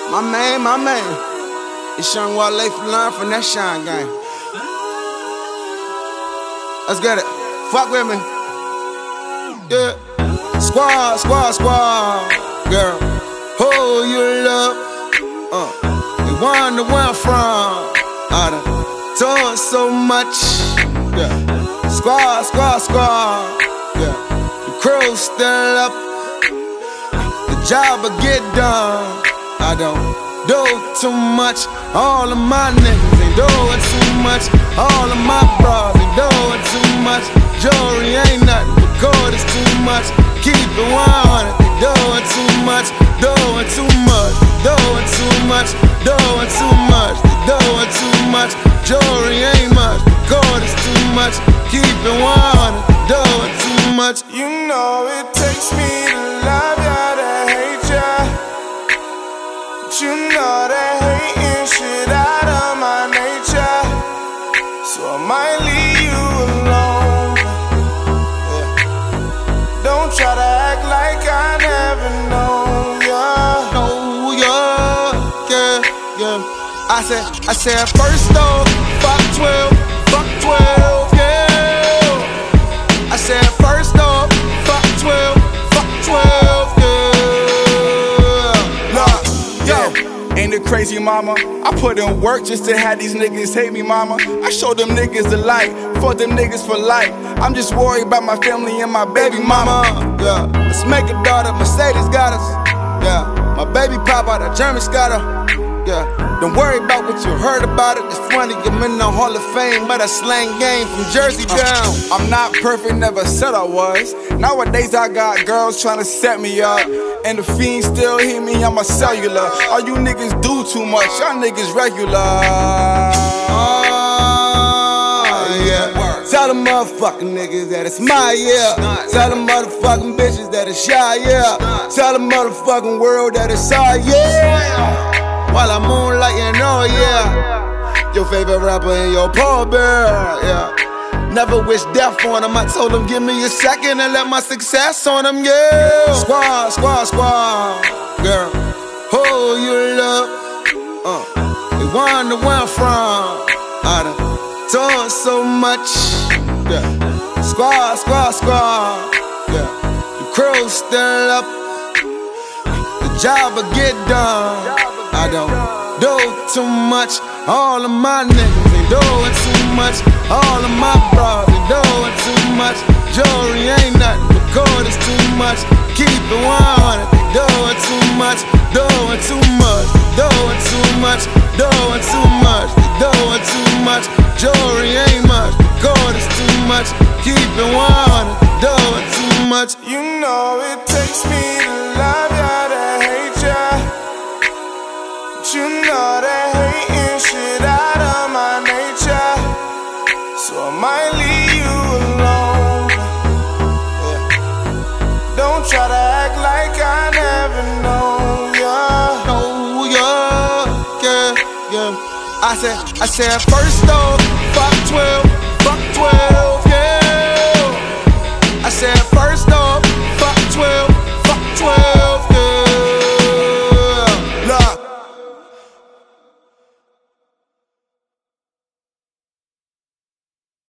My man. It's Young Wale from Learn from that Shine Gang. Let's get it. Fuck with me. Yeah. Squad. Girl, who you love? You wonder where I'm from. I done done so much. Yeah. Squad. Yeah. The crew still up. The job will get done. I don't do too much. All of my niggas ain't doing too much. All of my bros ain't doing too much. Jewelry ain't nothing, but gold is too much. Keep it 100, they doing too much. Doing too much, doing too much. Doing too much, they doing too much. Jewelry ain't much, but gold is too much. Keep it 100, they doing too much. You know it takes me to love ya to hate ya. You know that hating shit out of my nature. So I might leave you alone. Yeah. Don't try to act like I never know ya. Yeah. I said first off, fuck 12, yeah. I said first off, fuck 12, Ain't it crazy, mama? I put in work just to have these niggas hate me, mama. I show them niggas the light, fuck them niggas for life. I'm just worried about my family and my baby mama. Yeah, let's make a daughter, Mercedes got us. Yeah, my baby papa, the Germans got her. Yeah, don't worry about what you heard about it. It's funny, I'm in the Hall of Fame, but I slang game from Jersey down. I'm not perfect, never said I was. Nowadays I got girls trying to set me up, and the fiends still hit me on my cellular. All you niggas do too much, y'all niggas regular. Yeah. Tell the motherfucking niggas that it's my year. Tell the motherfucking bitches that it's shy, yeah. Tell the motherfucking world that it's our year. While I'm moonlighting, oh yeah. Your favorite rapper and your Paul Bear, yeah. Never wish death on him. I told him give me a second and let my success on him, yeah. Squad. Girl, who you love? You wonder where I'm from. I done done so much. Yeah. Squad. Yeah. The crew still up. The job will get done. I don't do too much. All of my niggas ain't doing too much. All of my bros ain't doing too much. Jewelry ain't nothing, but gold is too much. Keep it 100, they doing too much. Doing too much, doing too much. Doing too much, they doing too much. Jewelry ain't much, but gold is too much. Keep it 100, they doing too much. You know it takes me to love ya to hate ya. You know that hating shit out of my nature. So I might leave you alone. Yeah. Don't try to act like I never know ya. Yeah. I said first off, fuck 12.